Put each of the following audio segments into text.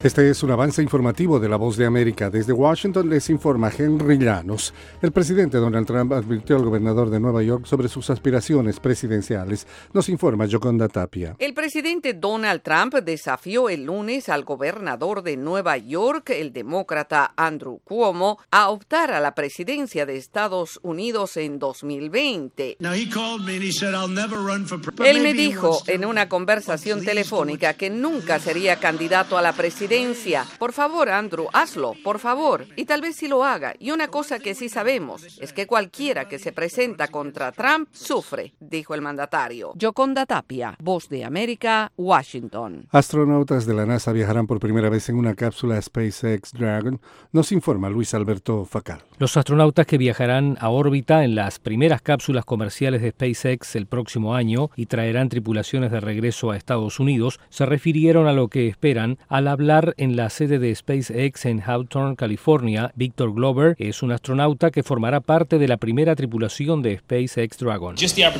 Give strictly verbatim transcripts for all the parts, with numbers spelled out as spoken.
Este es un avance informativo de La Voz de América. Desde Washington les informa Henry Llanos. El presidente Donald Trump advirtió al gobernador de Nueva York sobre sus aspiraciones presidenciales. Nos informa Yoconda Tapia. El presidente Donald Trump desafió el lunes al gobernador de Nueva York, el demócrata Andrew Cuomo, a optar a la presidencia de Estados Unidos en dos mil veinte. Él me dijo en una conversación telefónica que nunca sería candidato a la presidencia. Por favor, Andrew, hazlo, por favor. Y tal vez sí lo haga. Y una cosa que sí sabemos es que cualquiera que se presenta contra Trump sufre, dijo el mandatario. Yoconda Tapia, Voz de América, Washington. Astronautas de la NASA viajarán por primera vez en una cápsula SpaceX Dragon, nos informa Luis Alberto Facal. Los astronautas que viajarán a órbita en las primeras cápsulas comerciales de SpaceX el próximo año y traerán tripulaciones de regreso a Estados Unidos se refirieron a lo que esperan al hablar en la sede de SpaceX en Hawthorne, California. Victor Glover es un astronauta que formará parte de la primera tripulación de SpaceX Dragon.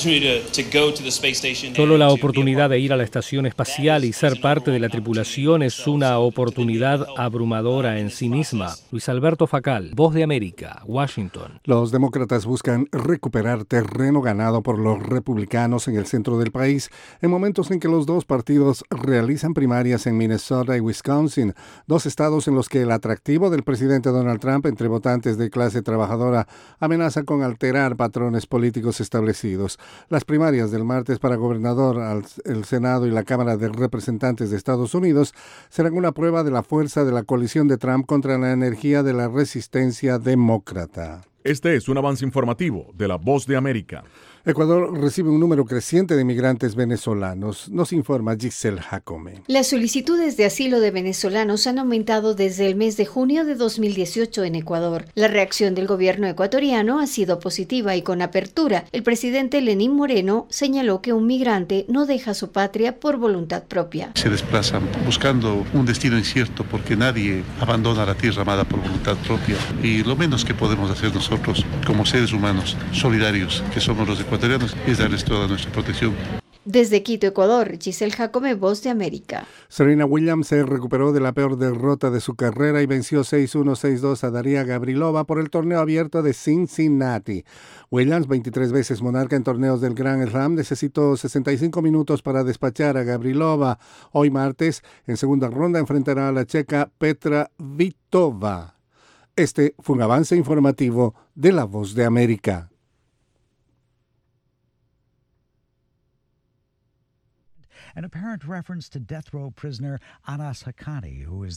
Solo la oportunidad de ir a la estación espacial y ser parte de la tripulación es una oportunidad abrumadora en sí misma. Luis Alberto Facal, Voz de América, Washington. Los demócratas buscan recuperar terreno ganado por los republicanos en el centro del país en momentos en que los dos partidos realizan primarias en Minnesota y Wisconsin, dos estados en los que el atractivo del presidente Donald Trump entre votantes de clase trabajadora amenaza con alterar patrones políticos establecidos. Las primarias del martes para gobernador, el Senado y la Cámara de Representantes de Estados Unidos serán una prueba de la fuerza de la coalición de Trump contra la energía de la resistencia demócrata. Este es un avance informativo de La Voz de América. Ecuador recibe un número creciente de migrantes venezolanos, nos informa Giselle Jacome. Las solicitudes de asilo de venezolanos han aumentado desde el mes de junio de dos mil dieciocho en Ecuador. La reacción del gobierno ecuatoriano ha sido positiva y con apertura. El presidente Lenín Moreno señaló que un migrante no deja su patria por voluntad propia. Se desplazan buscando un destino incierto porque nadie abandona la tierra amada por voluntad propia, y lo menos que podemos hacer nosotros como seres humanos solidarios que somos los ecuatorianos es darles toda nuestra protección. Desde Quito, Ecuador, Giselle Jacome, Voz de América. Serena Williams se recuperó de la peor derrota de su carrera y venció seis uno seis dos a Daria Gavrilova por el torneo abierto de Cincinnati. Williams, veintitrés veces monarca en torneos del Grand Slam, necesitó sesenta y cinco minutos para despachar a Gavrilova. Hoy martes, en segunda ronda, enfrentará a la checa Petra Vitova. Este fue un avance informativo de La Voz de América. An apparent reference to death row prisoner Anas Haqqani, who is